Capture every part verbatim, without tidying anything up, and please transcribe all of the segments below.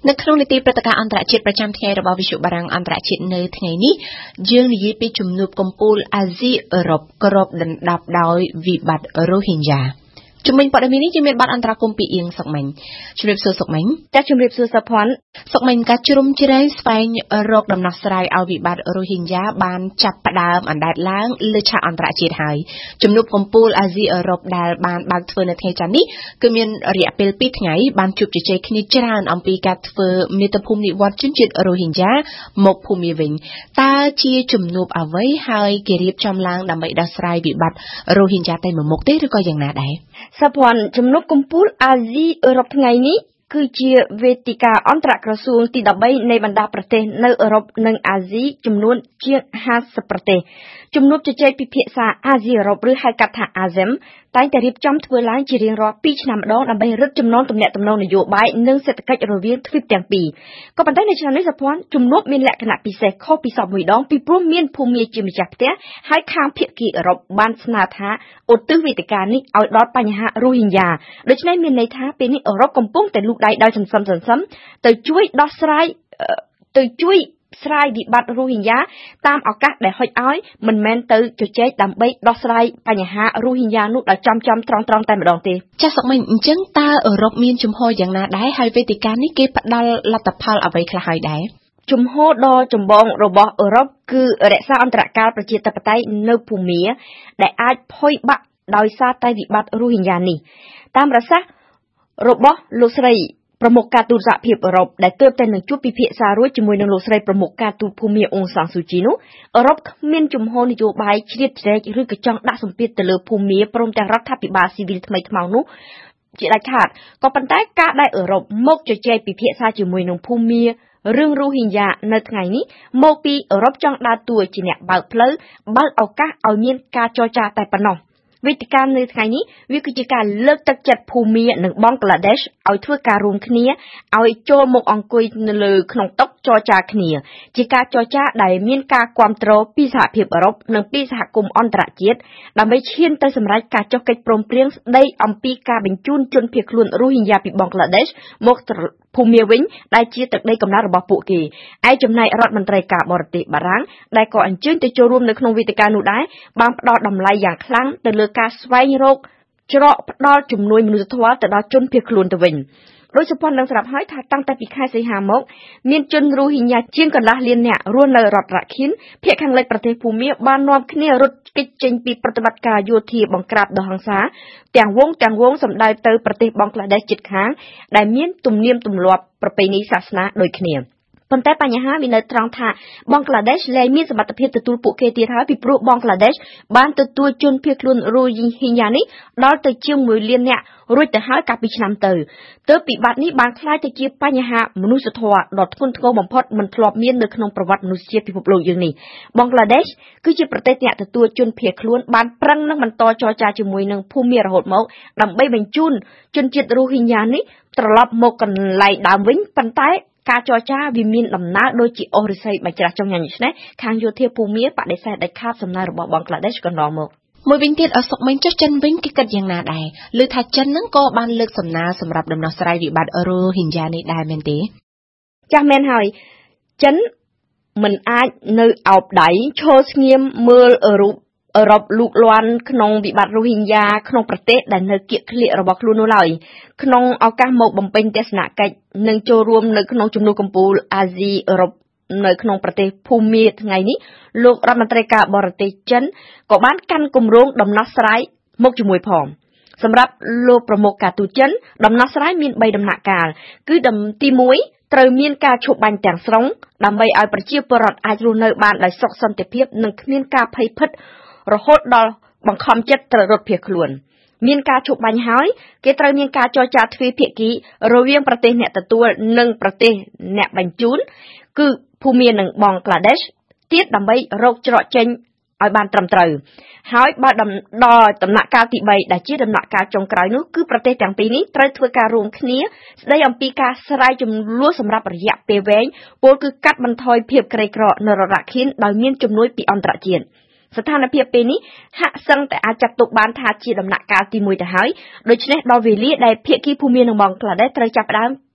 នៅក្នុងនីតិព្រឹត្តិការណ៍អន្តរជាតិប្រចាំថ្ងៃរបស់វិទ្យុបារាំងអន្តរជាតិនៅថ្ងៃនេះយើងនិយាយពីជំនួបកំពូលអាស៊ីអឺរ៉ុបគ្របដណ្ដប់ដោយវិបត្តិរ៉ូហិញយ៉ាជំនាញព័ត៌មាននេះយើងមានបទអន្តរកម្មពីអៀងសុកមិញជំរាបសួរសុកមិញចាជំរាបសួរសុភ័ណ្ឌសុកមិញការជ្រុំជ្រែងស្វែងរកដំណោះស្រាយឲ្យវិបត្តិរ៉ូហិញយ៉ាបានចាប់ផ្ដើមអណ្ដែតឡើងលើឆាកអន្តរជាតិហើយជំនួបកំពូលអាស៊ីអឺរ៉ុបដែលបានបើកធ្វើនៅថ្ងៃច័ន្ទនេះគឺមានរយៈពេលពីរថ្ងៃបានជួបជជែកគ្នាច្រើនអំពីការធ្វើមាតុភូមិនិវត្តន៍ជនជាតិរ៉ូហិញយ៉ាមកភូមិវិញតើជាជំនួបអ្វីហើយគេរៀបចំឡើងដើម្បីដោះស្រាយវិបត្តិរ៉ូហិញយ៉ាតែមួយមុខទេឬក៏យ៉ាងណាដែរសុភ័ណ្ឌជំនួបកំពូលអាស៊ីអឺរ៉ុបថ្ងៃនេះគឺជាវេទិកាអន្តរក្រសួងទី13នៃបណ្ដាប្រទេសនៅអឺរ៉ុបនិងអាស៊ីចំនួនជាងห้าสิบប្រទេសជំនួបជជែកពិភាក្សាអាស៊ីអឺរ៉ុបឬហៅកាត់ថាអាស៊េមតែងតែរៀបចំធ្វើឡើងជារៀងរាល់ពីរឆ្នាំម្ដងដើម្បីរឹតចំណងទំនាក់ទំនងនយោបាយនិងសេដ្ឋកិច្ចរវាងទ្វីបទាំងពីរក៏ប៉ុន្តែនៅឆ្នាំនេះសុភ័ណ្ឌជំនួបមានលក្ខណៈពិសេសខុសពីសពមួយដងពីព្រោះមានភូមិជាម្ចាស់ផ្ទះហើយខាងភាគីអឺរ៉ុបបានស្នើថាឧទ្ទិសវេទិកានេះឲ្យដល់បញ្ហារ៉ូហិញយ៉ាដូច្នេះមានន័យថាពេលនេះអឺរ៉ុបកំពុងតែលូកដៃដោយសន្សំសន្សំទៅជួយដោះស្រាយទៅជួយស្រាយវិបត្តិរ៉ូហិញយ៉ាតាមឱកាសដែលហុចឲ្យមិនមែនទៅជជែកដើម្បីដោះស្រាយបញ្ហារ៉ូហិញយ៉ានោះដោយចំចំត្រង់ត្រង់តែម្ដងទេចាសសុកមិញអញ្ចឹងតើអឺរ៉ុបមានជំហរយ៉ាងណាដែរហើយវេទិកានេះគេផ្ដល់លទ្ធផលអ្វីខ្លះហើយដែរជំហរដ៏ចម្បងរបស់អឺរ៉ុបគឺរក្សាអន្តរកាលប្រជាធិបតេយ្យនៅភូមាដែលអាចផុយបាក់ដោយសារតែវិបត្តិរ៉ូហិញយ៉ានេះតាមប្រសាសន៍របស់លោកស្រីប្រមុខការទូតសហភាពអឺរ៉ុបដែលទើបតែនឹងជួបពិភាក្សារួចជាមួយនឹងលោកស្រីប្រមុខការទូតភូមាអ៊ុងសាំងស៊ូជីនោះអឺរ៉ុបគ្មានជំហរនយោបាយជ្រៀតជ្រែកឬក៏ចង់ដាក់សម្ពាធទៅលើភូមាព្រមទាំងរដ្ឋាភិបាលស៊ីវិលថ្មីថ្មោងនោះជាដាច់ខាតក៏ប៉ុន្តែការដែលអឺរ៉ុបមកជជែកពិភាក្សាជាមួយនឹងភូមារឿងរ៉ូហិញយ៉ានៅថ្ងៃនេះមកពីអឺរ៉ុបចង់ដើរតួជាអ្នកបើកផ្លូវបើកឱកាសឲ្យមានការចរចាតែប៉ុណ្ណោះវេទិកានៅថ្ងៃនេះវាគឺជាការលើកទឹកចិត្តភូមានិងបង់ក្លាដេសឲ្យធ្វើការរួមគ្នាឲ្យចូលមកអង្គុយនៅលើក្នុងតុចរចាគ្នាជាការចរចាដែលមានការគាំទ្រពីសហភាពអឺរ៉ុបនិងពីសហគមន៍អន្តរជាតិដើម្បីឈានទៅសម្រេចការចុះកិច្ចព្រមព្រៀងស្តីអំពីការបញ្ជូនជនភៀសខ្លួនរ៉ូហិញយ៉ាពីបង់ក្លាដេសមកភូមាវិញដែលជាទឹកដីកំណើតរបស់ពួកគេឯចំណែករដ្ឋមន្ត្រីការបរទេសបារាំងដែលក៏អញ្ជើញទៅចូលរួមនៅក្នុងវេទិកានោះដែរបានផ្ដល់តម្លៃយ៉ាងខ្លាំងទៅលើការស្វែងរកច្រកផ្ដល់ជំនួយមនុស្សធម៌ទៅដល់ជនភៀសខ្លួនទៅវិញដោយសុភ័ណ្ឌនឹងស្រាប់ហើយថាតាំងតែពីខែសីហាមកមានជនរ៉ូហិញយ៉ាជាងកន្លះលាននាក់រស់នៅរដ្ឋរ៉ាខីនភាគខាងលិចប្រទេសភូមាបាននាំគ្នារត់គេចចេញពីប្រតិបត្តិការយោធាបង្ក្រាបដ៏ហិង្សាទាំងវងទាំងវងសម្ដៅទៅប្រទេសបង់ក្លាដេសជិតខាងដែលមានទំនៀមទម្លាប់ប្រពៃណីសាសនាដូចគ្នាប៉ុន្តែបញ្ហាវានៅត្រង់ថាបង់ក្លាដេសលែងមានសមត្ថភាពទទួលពួកគេទៀតហើយពីព្រោះបង់ក្លាដេសបានទទួលជនភៀសខ្លួនរ៉ូហិញយ៉ានេះដល់ទៅជាងមួយលាននាក់រួចទៅហើយកាលពីឆ្នាំទៅទើបវិបត្តិនេះបានក្លាយទៅជាបញ្ហាមនុស្សធម៌ដ៏ធ្ងន់ធ្ងរបំផុតមិនធ្លាប់មាននៅក្នុងប្រវត្តិមនុស្សជាតិពិភពលោកយើងនេះបង់ក្លាដេសគឺជាប្រទេសអ្នកទទួលជនភៀសខ្លួនបានប្រឹងនឹងបន្តចរចាជាមួយនឹងភូមារហូតមកដើម្បីបញ្ជូនជនជាតិរ៉ូហិញយ៉ានេះត្រឡប់មកកន្លែងដើមវិញប៉ុន្តែការចរចាវាមានដំណើរដូចជាអូសរិស័យបាច់ច្រាស់ចុងញ៉ាំនេះខាងយោធាភូមាបដិសេធដាច់ខាតសំណើរបស់បង់ក្លាដេសកន្លងមកមួយវិញទៀតអសុកមិញចុះចិនវិញគេគិតយ៉ាងណាដែរឮថាចិនហ្នឹងក៏បានលើកសំណើសម្រាប់ដំណោះស្រាយវិបត្តិរ៉ូហិញយ៉ានេះដែរមែនទេចាស់មែនហើយចិនមិនអាចនៅអោបដៃឈរស្ងៀមមើលអឺរ៉ុបអឺរ៉ុបលូកលាន់ក្នុងវិបត្តិរ៉ូហិញយ៉ាក្នុងប្រទេសដែលនៅគៀកក្លៀករបស់ខ្លួននោះឡើយក្នុងឱកាសមកបំពេញទស្សនកិច្ចនិងចូលរួមនៅក្នុងជំនួបកំពូលអាស៊ីអឺរ៉ុបនៅក្នុងប្រទេសភូមាថ្ងៃនេះលោករដ្ឋមន្ត្រីការបរទេសចិនក៏បានកាន់គម្រោងដំណោះស្រាយមកជាមួយផងសម្រាប់លោកប្រមុខការទូតចិនដំណោះស្រាយមានបីដំណាក់កាលគឺទីមួយត្រូវមានការឈប់បាញ់ទាំងស្រុងដើម្បីឲ្យប្រជាពលរដ្ឋអាចរស់នៅបានដោយសុខសន្តិភាពនិងគ្មានការភ័យភិតរហូតដល់បង្ខំចិត្តត្រូវរត់ភៀសខ្លួនមានការឈប់បាញ់ហើយគេត្រូវមានការចរចាទ្វេភាគីរវាងប្រទេសអ្នកទទួលនិងប្រទេសអ្នកបញ្ជូនគឺភូមានិងបង់ក្លាដេសទៀតដើម្បីរកច្រកចេញឲ្យបានត្រឹមត្រូវហើយបើដល់ដំណាក់កាលទីបីដែលជាដំណាក់កាលចុងក្រោយនោះគឺប្រទេសទាំងពីរនេះត្រូវធ្វើការរួមគ្នាស្ដីអំពីការស្រាយចំនួនសម្រាប់រយៈពេលវែងពលគឺកាត់បន្ថយភាពក្រីក្រនៅរដ្ឋរ៉ាខីនដោយមានជំនួយពីអន្តរជាតិស្ថានភាពពេលនេះហាក់សឹងតែអាចចាត់ទុកបានថាជាដំណាក់កាលទីមួយទៅហើយដូច្នេះដល់វេលាដែលភាគីភូមានិងបង់ក្លាដេសត្រូវចាប់ផ្ដើម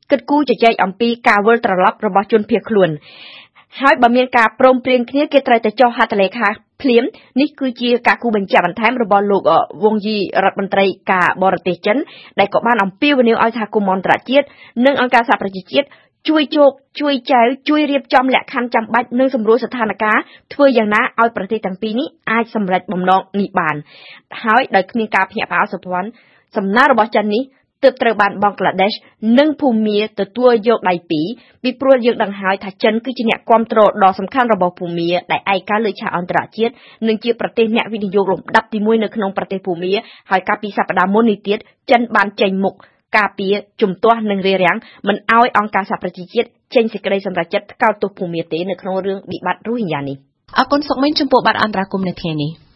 គិតគូរជជែកអំពីការវិលត្រឡប់របស់ជនភៀសខ្លួនហើយបើមានការព្រមព្រៀងគ្នាគេត្រូវតែចុះហត្ថលេខាភ្លាមនេះគឺជាការគូបញ្ជាក់បន្ថែមរបស់លោកវងយីរដ្ឋមន្ត្រីការបរទេសចិនដែលក៏បានអំពាវនាវឲ្យសហគមន៍អន្តរជាតិនិងអង្គការសហប្រជាជាតិជួយជោគជួយចែវជួយរៀបចំលក្ខខណ្ឌចាំបាច់និងសម្រួលស្ថានភាពធ្វើយ៉ាងណាឲ្យប្រទេសទាំងពីរនេះអាចសម្រេចបំណងនេះបានហើយដោយគ្មានការភ្ញាក់ផ្អើលសម្ព័ន្ធសំណើរបស់ចិននេះទើបត្រូវបានបង់ក្លាដេសនិងភូមាទទួលយកដៃពីរពីព្រោះយើងដឹងហើយថាចិនគឺជាអ្នកគ្រប់គ្រងដ៏សំខាន់របស់ភូមាដែលឯកការលើឆាកអន្តរជាតិនិងជាប្រទេសអ្នកវិនិយោគលំដាប់ទីមួយនៅក្នុងប្រទេសភូមាហើយកាលពីសប្តាហ៍មុននេះទៀតចិនបានចេញមុខការពារជំទាស់និងរារាំងមិនឲ្យអង្គការសហប្រជាជាតិចេញសេចក្តីសម្រេចចិត្តថ្កោលទោសភូមាទេនៅក្នុងរឿងវិបត្តិរ៉ូហិញ៉ានេះអរគុណសុកមិញចំពោះបទអន្តរាគមន៍នៅថ្ងៃនេះ